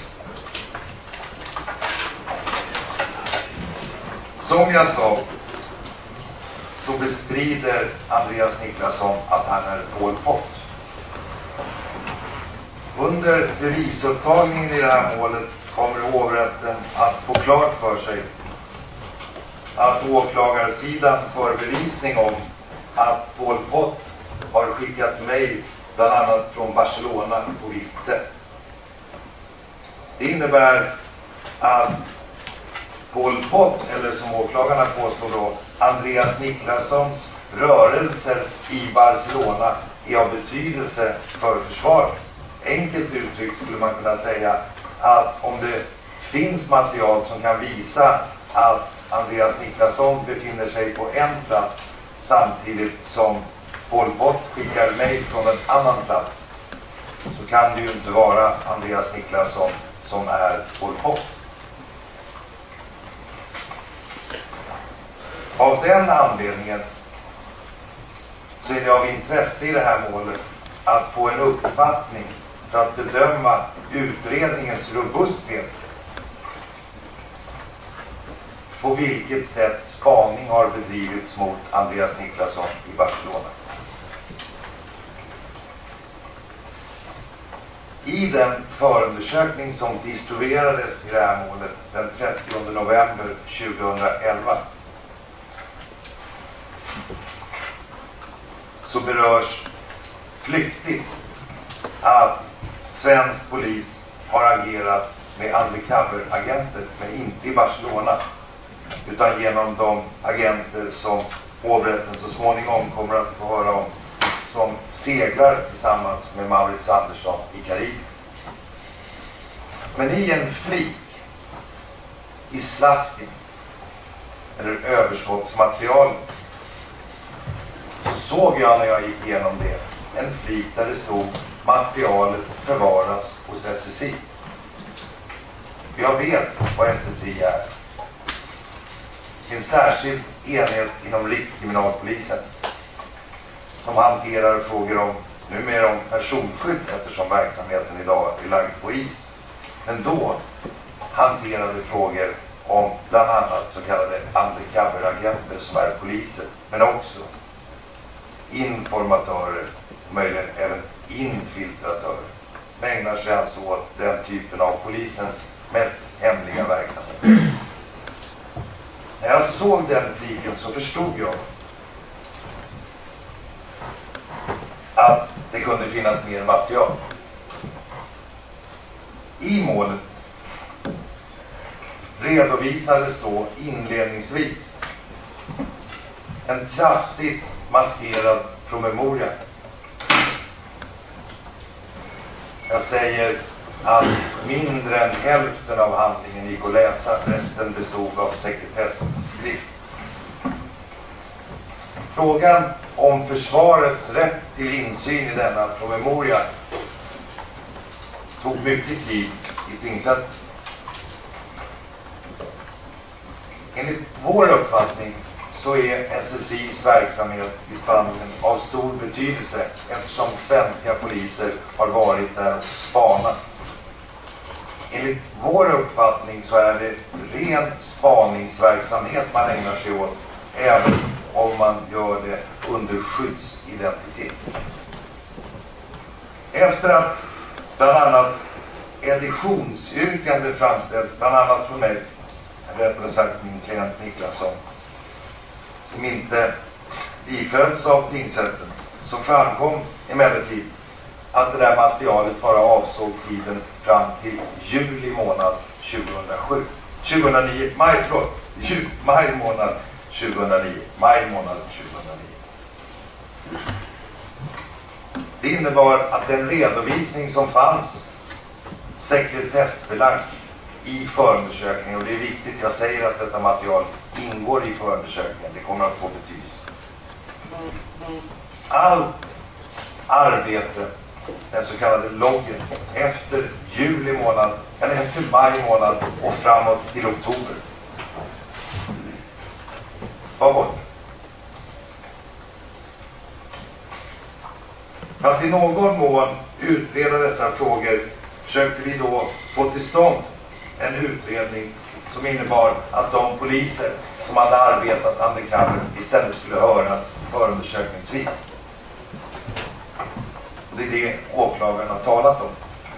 Som jag sa så bestrider Andreas Niklasson att han är Pol Pot. Under bevisupptagningen i det här målet kommer hovrätten att få klart för sig att åklagarsidan för bevisning om att Pol Pot har skickat mejl bland annat från Barcelona på visst sätt. Det innebär att Pol Pot, eller som åklagarna påstår då, Andreas Niklassons rörelser i Barcelona är av betydelse för försvaret. Enkelt uttryckt skulle man kunna säga att om det finns material som kan visa att Andreas Niklasson befinner sig på en plats samtidigt som Pol Pot skickar mejl från en annan plats, så kan det ju inte vara Andreas Niklasson som är Pol Pot. Av den anledningen så är det av intresse i det här målet att få en uppfattning för att bedöma utredningens robusthet, på vilket sätt spaning har bedrivits mot Andreas Niklasson i Barcelona. I den förundersökning som distribuerades i det här målet den 30 november 2011 så berörs flyktigt att svensk polis har agerat med undercover-agenter, men inte i Barcelona, utan genom de agenter som hovrätten så småningom kommer att få höra om, som seglar tillsammans med Maurits Andersson i Karibien. Men i en flik i slasken eller överskottsmaterial så såg jag när jag gick igenom det en flik där det stod materialet förvaras hos SSI. Jag vet vad SSI är. En särskild enhet inom Rikskriminalpolisen som hanterar frågor om, numera om personskydd eftersom verksamheten idag är lagd på is. Men då hanterade frågor om bland annat så kallade undercover-agenter som är poliser, men också informatörer, möjligen även infiltratörer. De ägnar sig alltså åt den typen av polisens mest hemliga verksamhet. När jag såg den fliken så förstod jag att det kunde finnas mer material. I målet redovisades då inledningsvis en kraftigt maskerad promemoria. Jag säger att mindre än hälften av handlingen gick att läsa, resten bestod av sekretessskrift. Frågan om försvarets rätt till insyn i denna promemoria tog mycket tid i tingsrätten. Enligt vår uppfattning så är SSI:s verksamhet i Spanien av stor betydelse eftersom svenska poliser har varit där och spanat. Enligt vår uppfattning så är det ren spaningsverksamhet man ägnar sig åt, även om man gör det under skyddsidentitet. Efter att bland annat editionsyrkande framställs, bland annat från mig, rättare sagt min klient Niklasson, som inte bifölls av tingsrätten, så framkom emellertid att det där materialet bara avsåg tiden fram till juli månad 2009. Maj månad 2009. Det innebar att den redovisning som fanns sekretessbelagd i förundersökningen, och det är viktigt, jag säger att detta material ingår i förundersökningen, det kommer att få betydelse. Allt arbete, den så kallade loggen, efter juli månad, eller efter maj månad och framåt till oktober, var bort. För att i någon mån utreda dessa frågor försökte vi då få till stånd en utredning som innebar att de poliser som hade arbetat undercover istället skulle höras förundersökningsvis. Och det är det åklagaren har talat om.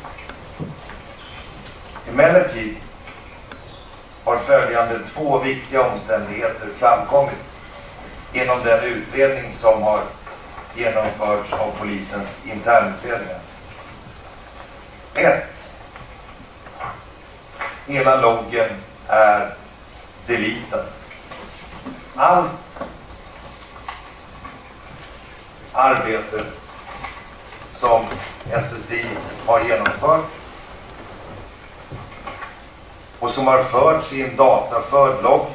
Emellertid har följande två viktiga omständigheter framkommit genom den utredning som har genomförts av polisens internutredningar. 1. Hela loggen är deletad. Allt arbete som SSI har genomfört och som har förts i en dataförd logg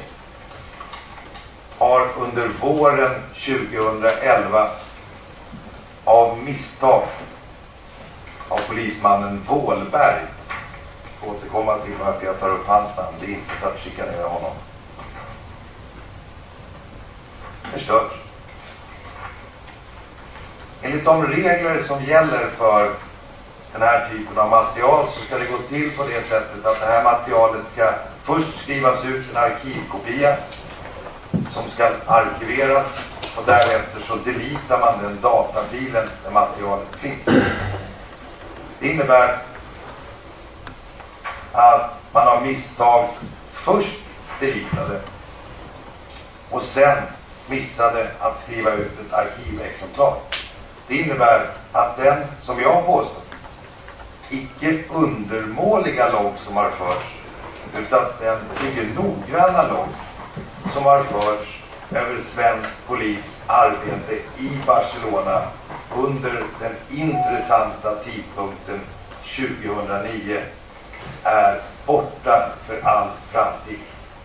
har under våren 2011 av misstag av polismannen Wåhlberg, återkomma till varför jag tar upp hans namn, det är inte för att chikanera honom, förstörts. Enligt de regler som gäller för den här typen av material så ska det gå till på det sättet att det här materialet ska först skrivas ut en arkivkopia som ska arkiveras, och därefter så deletar man den datafilen där materialet finns. Det innebär att man av misstag först delitade och sen missade att skriva ut ett arkivexemplar. Det innebär att den, som jag påstår, icke undermåliga logg som har förts, utan den mycket noggranna logg som har förts över svensk polis arbete i Barcelona under den intressanta tidpunkten 2009 är borta för all framtid.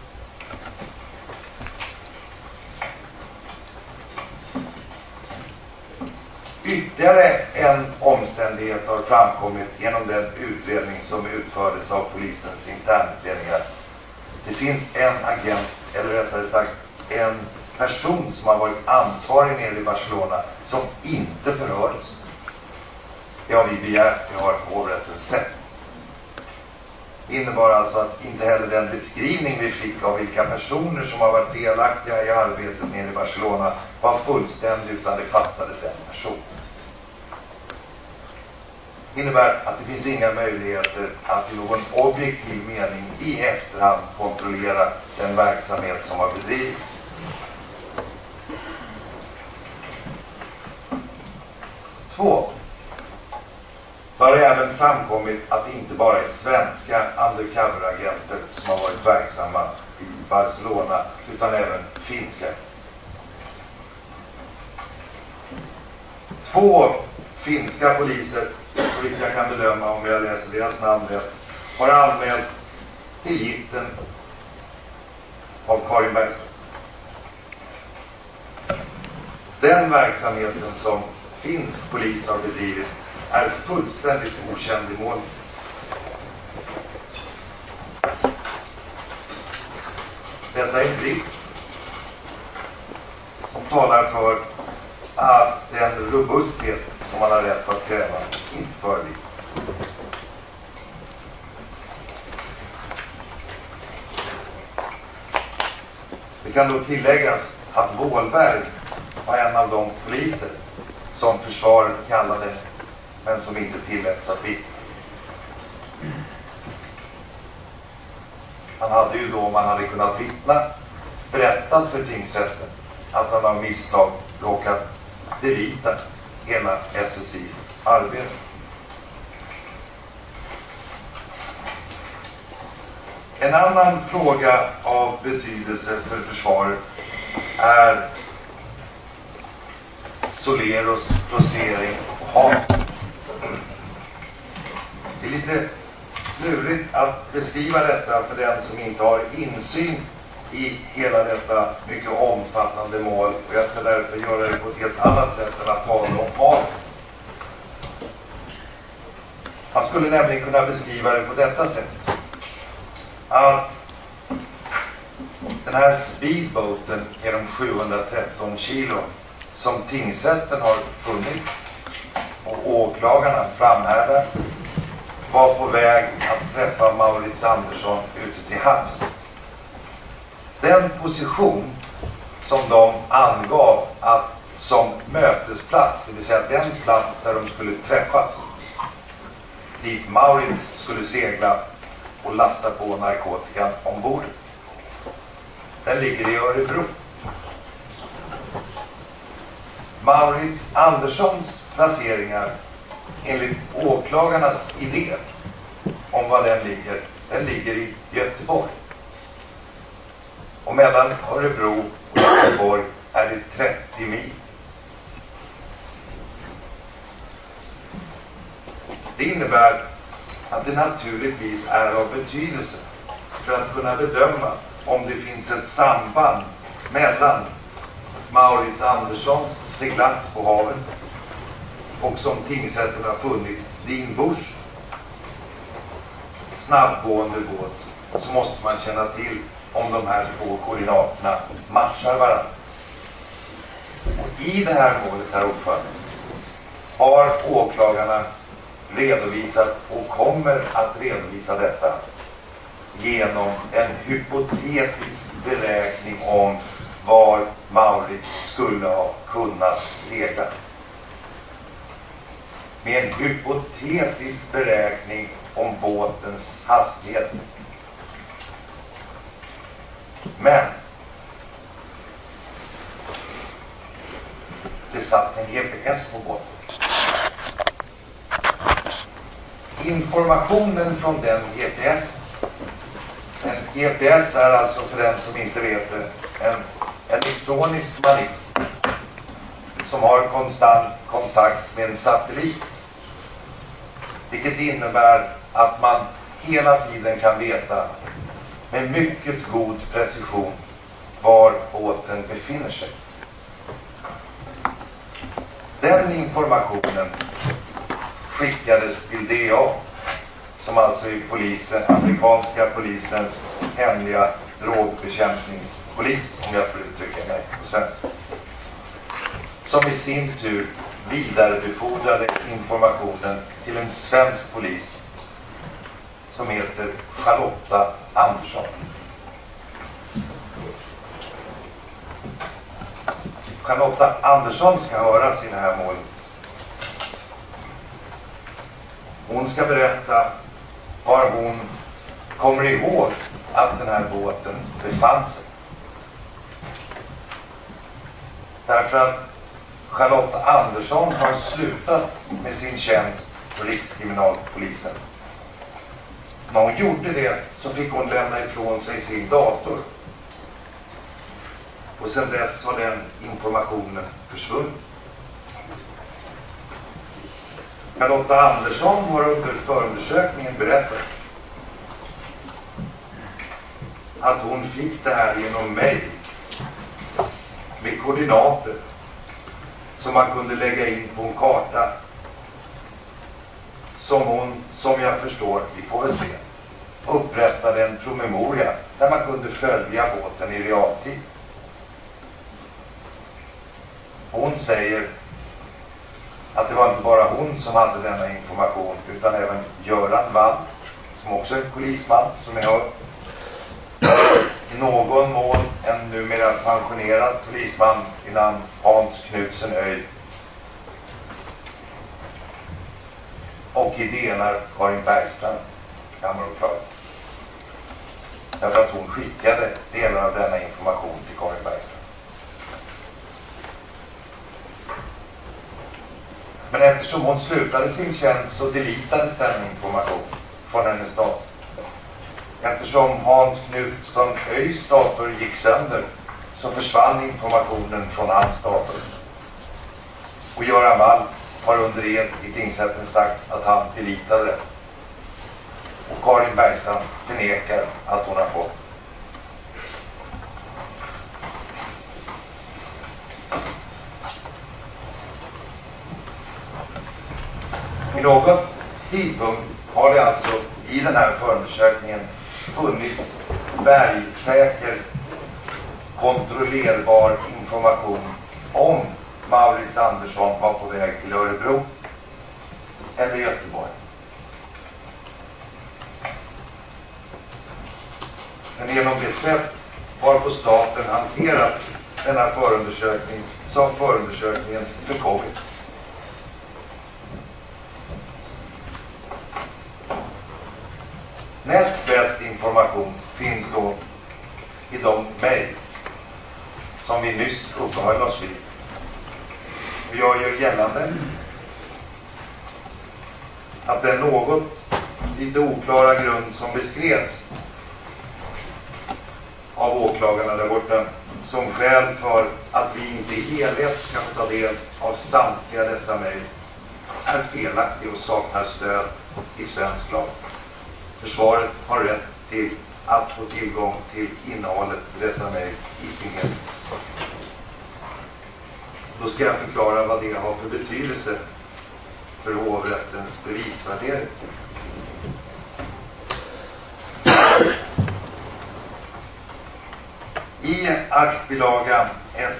Ytterligare en omständighet har framkommit genom den utredning som utfördes av polisens internutredningar. Det finns en agent, eller rättare sagt en person som har varit ansvarig nere i Barcelona som inte förhördes. Det har vi begärt, det har hovrätten sett. Det innebar alltså att inte heller den beskrivning vi fick av vilka personer som har varit delaktiga i arbetet nere i Barcelona var fullständig, utan det fattades en person. Det innebär att det finns inga möjligheter att i någon objektiv mening i efterhand kontrollera den verksamhet som har bedrivits. Två. Det har även framkommit att det inte bara är svenska undercover-agenter som har varit verksamma i Barcelona, utan även finska. Två finska poliser, såvitt jag kan bedöma om jag läser deras namn rätt, har anmält till gitten av Karin Bergström. Den verksamheten som finsk polis har bedrivit är fullständigt okänd i målet. Detta är en brist som talar för att den robusthet som man har rätt att kräva inte föreligger. Det kan då tilläggas att Wåhlberg var en av de poliser som försvaret kallade, men som inte tilläts att vittna. Han hade ju då, om han hade kunnat vittna, berättat för tingsrätten att han av misstag råkat delita hela SSIs arbete. En annan fråga av betydelse för försvaret är Soleros placering och hat. Det är lite lurigt att beskriva detta för den som inte har insyn i hela detta mycket omfattande mål, och jag ska därför göra det på ett helt annat sätt än att tala om hat. Man skulle nämligen kunna beskriva det på detta sätt: att den här speedboaten genom 713 kilo som tingsrätten har funnit och åklagarna framhärdar var på väg att träffa Maurits Andersson ute till havs. Den position som de angav att som mötesplats, det vill säga den plats där de skulle träffas, dit Maurits skulle segla och lasta på narkotikan ombord, den ligger i Örebro. Maurits Anderssons placeringar enligt åklagarnas idé om var den ligger i Göteborg. Och mellan Örebro och Göteborg är det 30 mil. Det innebär att det naturligtvis är av betydelse för att kunna bedöma om det finns ett samband mellan Maurits Anderssons seglats på havet och, som tingsrätten har funnit, din Busch snabbgående båt, så måste man känna till om de här två koordinaterna matchar varandra. Och i det här målet, herr ordförande, har åklagarna redovisat och kommer att redovisa detta genom en hypotetisk beräkning om var Maurits skulle ha kunnat segla. med en hypotetisk beräkning om båtens hastighet. Men det satt en GPS på båten. Informationen från den GPS, en GPS är alltså, för den som inte vet det, en elektronisk manipp som har konstant kontakt med en satellit, vilket innebär att man hela tiden kan veta med mycket god precision var båten befinner sig. Den informationen skickades till DA, som alltså är amerikanska polisens hemliga drogbekämpningspolis, om jag får uttrycka mig på svenska, som i sin tur vidarebefordrade informationen till en svensk polis som heter Charlotta Andersson. Charlotta Andersson ska höras i det här målet. Hon ska berätta var hon kommer ihåg att den här båten befann sig. Därför att Charlotta Andersson har slutat med sin tjänst på Rikskriminalpolisen. När hon gjorde det så fick hon lämna ifrån sig sin dator. Och sedan dess har den informationen försvunnit. Charlotta Andersson har under förundersökningen berättat att hon fick det här genom mejl med koordinater som man kunde lägga in på en karta som hon, som jag förstår, vi får väl se, upprättade en promemoria där man kunde följa båten i realtid. Hon säger att det var inte bara hon som hade denna information, utan även Göran Wall, som också är polisman, som ni hör. I någon mån en numera pensionerad polisman i namn Hans Knutsen Öj. Och i delar Karin Bergstrand, kammaråklagare. Därför att hon skickade delar av denna information till Karin Bergstrand. Men eftersom hon slutade sin tjänst så deletades den information från hennes dator. Eftersom Hans Knutsson Öjs dator gick sönder så försvann informationen från hans dator. Och Göran Wall har under ed i tingsrätten sagt att han deletade det. Och Karin Bergstrand förnekar att hon har fått. I någon tidpunkt har det alltså i den här förundersökningen funnits bergsäker, kontrollerbar information om Maurits Andersson var på väg till Örebro eller Göteborg. Men genom det sätt varpå staten hanterat denna förundersökning så har förundersökningen förkommit. Näst bäst information finns då i de mejl som vi nyss uppehöll oss vid. Jag gör gällande att den något lite oklara grund som beskrevs av åklagarna där borta som skäl för att vi inte i helhet ska få ta del av samtliga dessa mejl är felaktig och saknar stöd i svensk lag. Försvaret har rätt till att få tillgång till innehållet i dessa mejl i sin helhet. Då ska jag förklara vad det har för betydelse för hovrättens bevisvärdering. I aktbilaga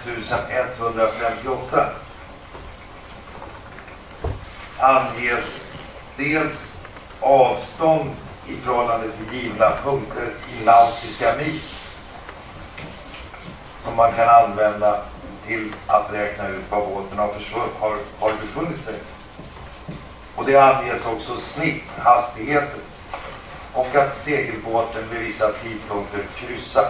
1158 anges dels avstånd i förhållande till givna punkter i nautiska mil som man kan använda till att räkna ut var båten har befunnit sig. Och det anges också snitthastigheter och att segelbåten vid vissa tidpunkter kryssar.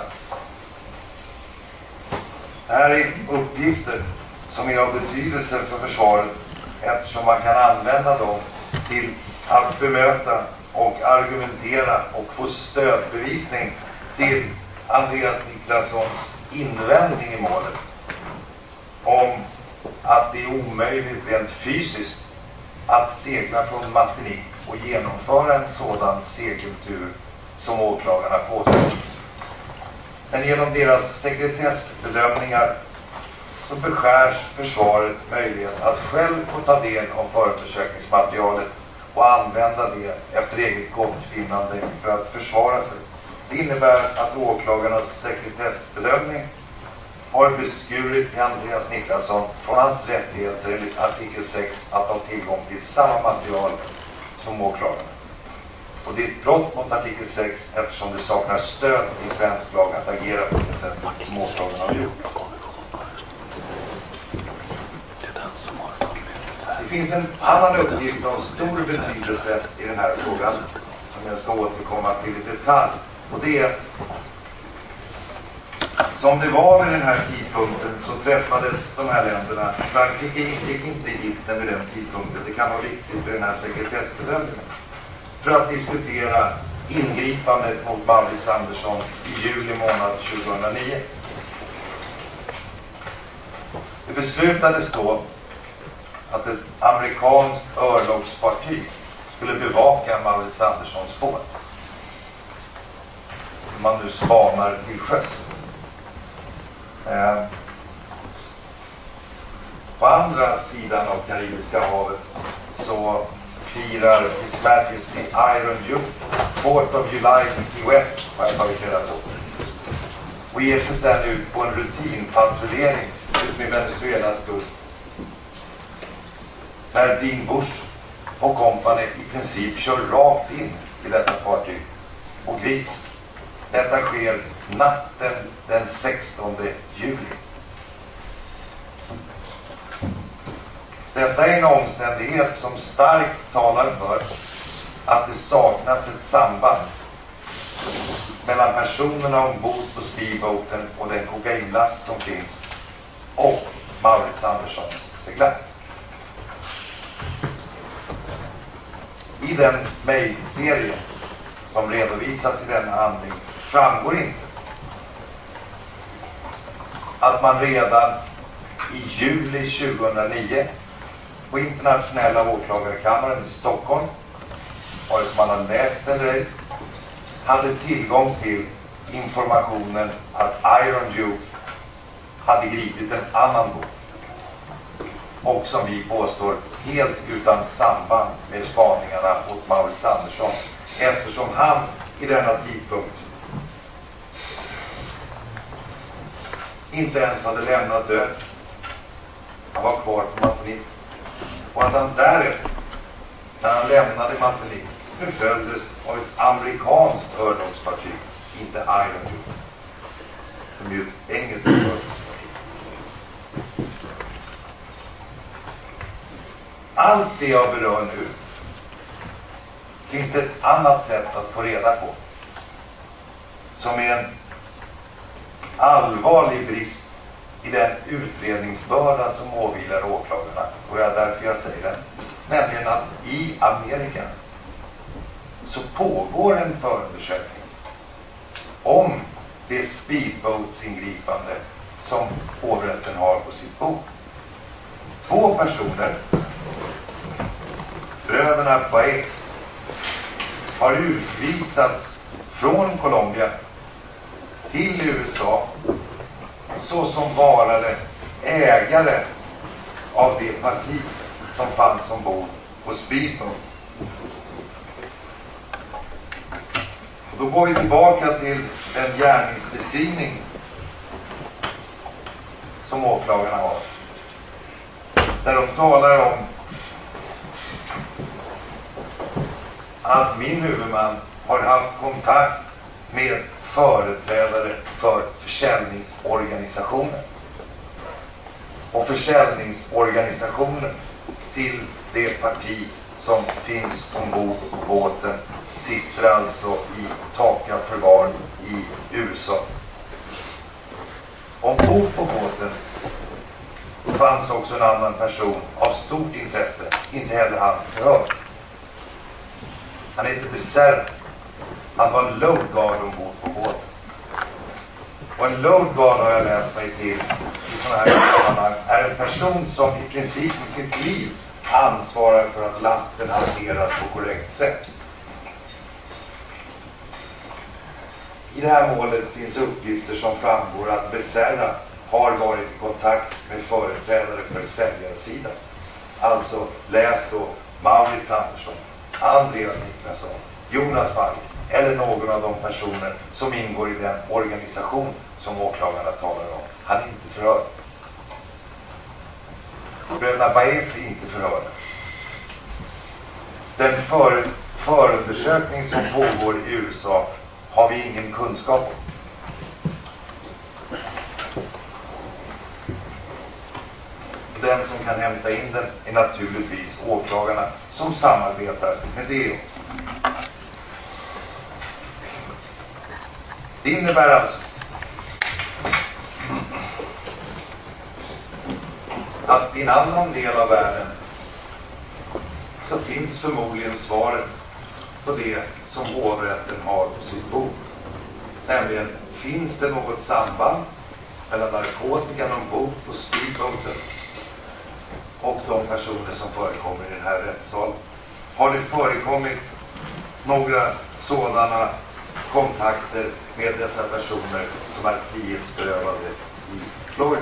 Det här är uppgifter som är av betydelse för försvaret, eftersom man kan använda dem till att bemöta och argumentera och få stödbevisning till Andreas Niklassons invändning i målet om att det är omöjligt rent fysiskt att segla från Martinique och genomföra en sådan segeltur som åklagarna påstår. Men genom deras sekretessbedömningar så beskärs försvaret möjlighet att själv få ta del av förundersökningsmaterialet och använda det efter eget gottfinnande för att försvara sig. Det innebär att åklagarnas sekretessbedömning har beskurit Andreas Niklasson från hans rättigheter enligt artikel 6 att ha tillgång till samma material som åklagarna. Och det är ett brott mot artikel 6 eftersom det saknar stöd i svensk lag att agera på det sätt som åklagarna har gjort. Det finns en annan uppgift av stor betydelse i den här frågan som jag ska återkomma till i detalj. Och det är, som det var vid den här tidpunkten så träffades de här länderna. Frankrike gick inte i giften vid den tidpunkten. Det kan vara viktigt för den här sekretessbedömningen. För att diskutera ingripandet mot Maurits Andersson i juli månad 2009. Det beslutades då att ett amerikanskt örlogsfartyg skulle bevaka Maurits Anderssons båt. Man nu spanar till sjöss. På andra sidan av Karibiska havet så firar His Majesty Iron Duke 4th of July i West, har jag tagit reda på. Och ger sig sedan ut på en rutinpatrullering ut med Venezuelas kust. När Dean Bush och kompani i princip kör rakt in i detta fartyg och grips. Detta sker natten den 16 juli. Detta är en omständighet som starkt talar för att det saknas ett samband mellan personerna ombord på speedboaten och den kokainlast som finns och Maurits Anderssons seglats. I den mejlserie som redovisas i denna handling framgår inte att man redan i juli 2009 på internationella åklagarkammaren i Stockholm, vare sig man har läst eller ej, hade tillgång till informationen att Iron Duke hade gripit en annan båt. Och som vi påstår helt utan samband med spaningarna mot Maurits Andersson, eftersom han i denna tidpunkt inte ens hade lämnat död. Han var kvar på Martinique. Och att han därefter, när han lämnade Martinique, förföljdes av ett amerikanskt örlogsfartyg, inte Iron Duke, som ju ett engelskt örlogsfartyg. Allt det jag berör nu finns det ett annat sätt att få reda på, som är en allvarlig brist i den utredningsbörda som åvilar åklagarna, och jag därför jag säger den, nämligen att i Amerika så pågår en förundersökning om det speedboatsingripande som hovrätten har på sitt bord. 2 personer, bröderna Baez, har utvisats från Colombia till USA såsom varande ägare av det parti som fanns ombord på speedboat. Och då går vi tillbaka till den gärningsbeskrivning som åklagarna har, där de talar om att min huvudman har haft kontakt med företrädare för försäljningsorganisationen. Och försäljningsorganisationen till det parti som finns ombord på båten sitter alltså i takiga förvar i USA. Ombord på båten fanns också en annan person av stort intresse, inte heller han förhör. Han heter Becerra. Han var load guard ombord på båten. Och en load guard, har jag läst mig till i sådana här sammanhang, är en person som i princip i sitt liv ansvarar för att lasten hanteras på korrekt sätt. I det här målet finns uppgifter som framgår att Becerra har varit i kontakt med företrädare för säljarsidan. Alltså läs då Maurits Andersson, Andreas Niklasson, Jonas Wall eller någon av de personer som ingår i den organisation som åklagarna talar om. Han är inte förhörd. Bröderna Baez är inte förhörda. Den förundersökning som pågår i USA har vi ingen kunskap om. Den som kan hämta in den är naturligtvis åklagarna som samarbetar med det. Det innebär alltså att i en annan del av världen så finns förmodligen svaret på det som hovrätten har på sitt bord. Nämligen, finns det något samband mellan narkotikan ombord på speedboaten och de personer som förekommer i den här rättssalen? Har det förekommit några sådana kontakter med dessa personer som är frihetsberövade i Florida?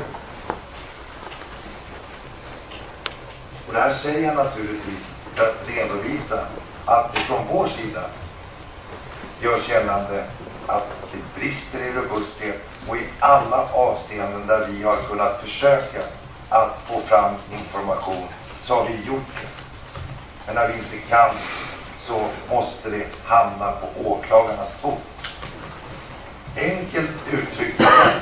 Och det här säger jag naturligtvis för att redovisa att det från vår sida görs gällande att det brister i robusthet och i alla avseenden där vi har kunnat försöka att få fram information så har vi gjort det. Men när vi inte kan så måste det hamna på åklagarnas bord. Enkelt uttryckt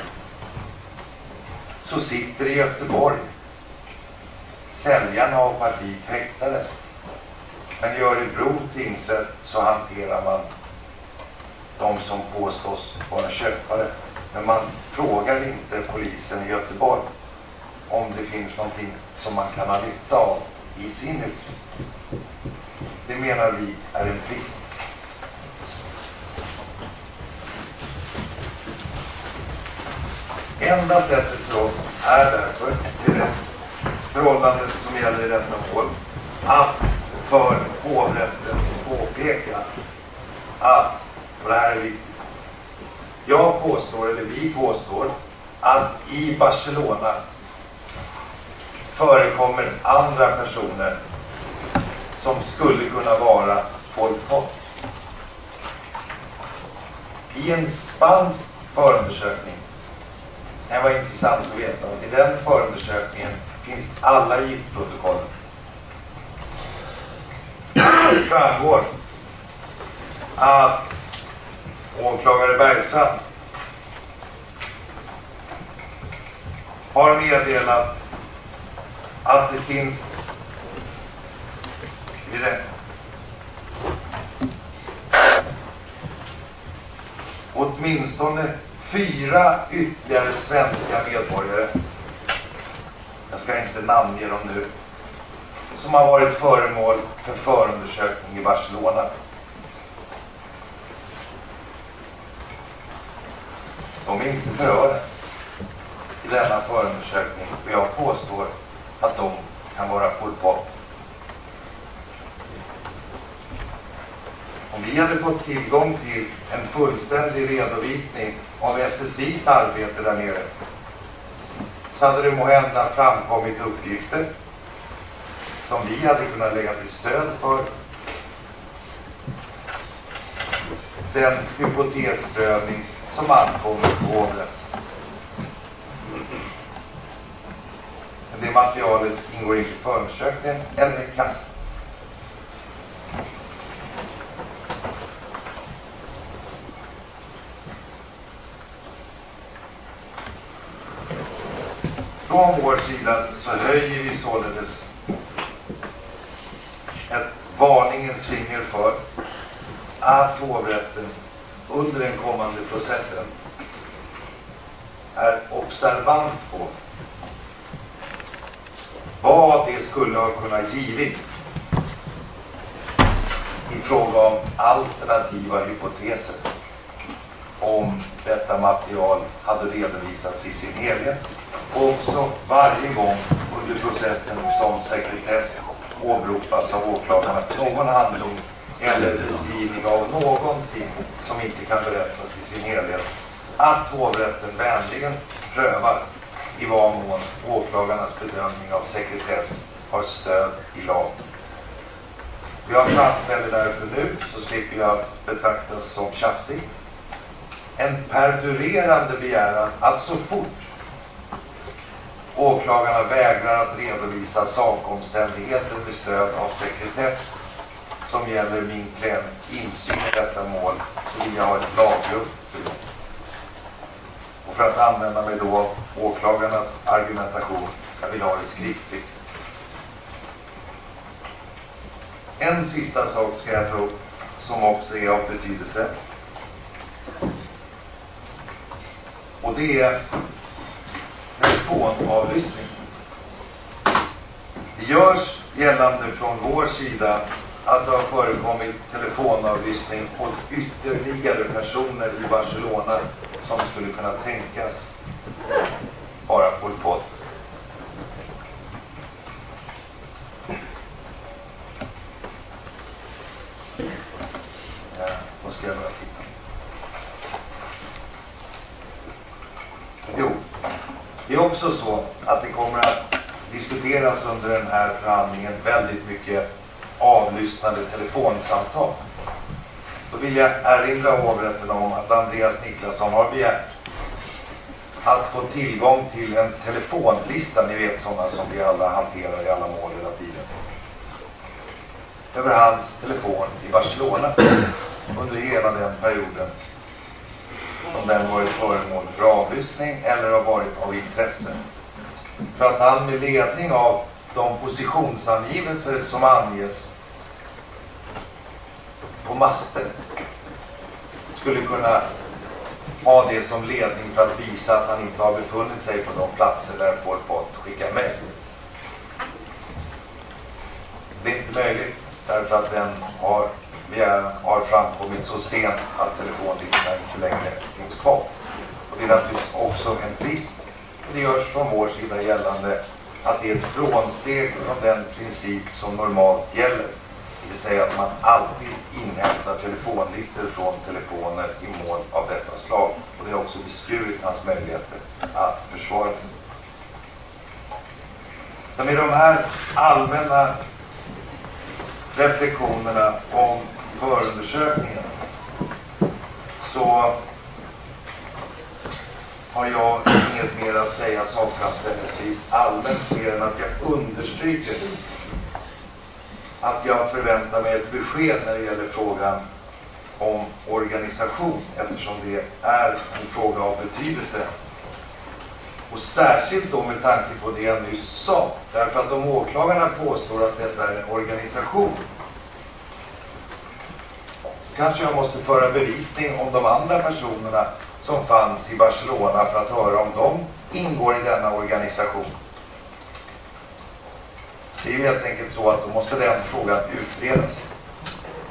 så sitter i Göteborg säljarna av partiet häktade. Men i Örebro tingsrätt så hanterar man de som påstås vara köpare. Men man frågar inte polisen i Göteborg om det finns någonting som man kan ha nytta av i sin utredning. Det menar vi är en brist. Enda sättet för oss är därför det förhållandet som gäller i detta mål att för hovrätten påpeka att, och det här är viktigt, jag påstår, eller vi påstår, att i Barcelona förekommer andra personer som skulle kunna vara Pol Pot. I en spansk förundersökning, det var intressant att veta, att i den förundersökningen finns alla giftprotokollen. Det framgår att åklagare Bergstrand har meddelat att det finns åtminstone 4 ytterligare svenska medborgare, jag ska inte namnge dem nu, som har varit föremål för förundersökning i Barcelona. De är inte förhörda i denna förundersökning och jag påstår att de kan vara Pol Pot. Om vi hade fått tillgång till en fullständig redovisning av SSI:s arbete där nere så hade det måhända framkommit uppgifter som vi hade kunnat lägga till stöd för den hypotesprövning som ankommer på hovrätten. Men det materialet ingår inte i förundersökningen eller i kassan. Från vår sida så höjer vi således ett varningen svingar för att hovrätten under den kommande processen är observant på vad det skulle ha kunnat givit i fråga om alternativa hypoteser om detta material hade redovisats i sin helhet, och också varje gång under processen som sekretess åberopas av åklagarna någon handling eller beskrivning av någonting som inte kan berättas i sin helhet, att hovrätten vänligen prövar i vad mån åklagarnas bedömning av sekretess har stöd i lag. Jag framställer därför nu, så slipper jag betraktas som tjafsig, en perdurerande begäran att så fort åklagarna vägrar att redovisa sakomständigheter med stöd av sekretess som gäller min klients insyn i detta mål, så vill jag ha ett lagrum för det. Och för att använda mig då av åklagarnas argumentation, jag vill ha det skriftligt. En sista sak ska jag ta upp som också är av betydelse. Och det är telefonavlyssning. Det görs gällande från vår sida att det har förekommit telefonavlyssning hos ytterligare personer i Barcelona som skulle kunna tänkas vara Pol Pot. Ja, då ska jag börja titta. Jo, det är också så att det kommer att diskuteras under den här förhandlingen väldigt mycket avlyssnade telefonsamtal. Då vill jag erinra hovrätten om att Andreas Niklasson har begärt att få tillgång till en telefonlista, ni vet sådana som vi alla hanterar i alla mål hela tiden, över hans telefon i Barcelona under hela den perioden som den varit föremål för avlyssning eller har varit av intresse, för att han med ledning av de positionsangivelser som anges på master skulle kunna ha det som ledning för att visa att han inte har befunnit sig på de platser där Pol Pot skickar mejl. Det är inte möjligt därför att den har framkommit så sent att telefonlistorna inte längre finns kvar. Och det är naturligtvis också en brist. Det görs från vår sida gällande att det är ett frånsteg från den princip som normalt gäller. Det vill säga att man alltid inhämtar telefonlistor från telefoner i mål av detta slag. Och det har också beskurit hans möjligheter att försvara sig. Så med de här allmänna reflektionerna om förundersökningen så har jag inget mer att säga sakframställningsvis allmänt mer än att jag understryker att jag förväntar mig ett besked när det gäller frågan om organisation, eftersom det är en fråga av betydelse. Och särskilt då med tanke på det jag nyss sa. Därför att om åklagarna påstår att detta är en organisation, kanske jag måste föra bevisning om de andra personerna som fanns i Barcelona för att höra om de ingår i denna organisation. Det är ju helt enkelt så att då måste den frågan utredas.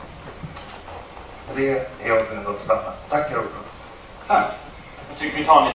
Och det är jag beredd att stanna. Tack, herr ordförande. Tack. Jag tycker vi tar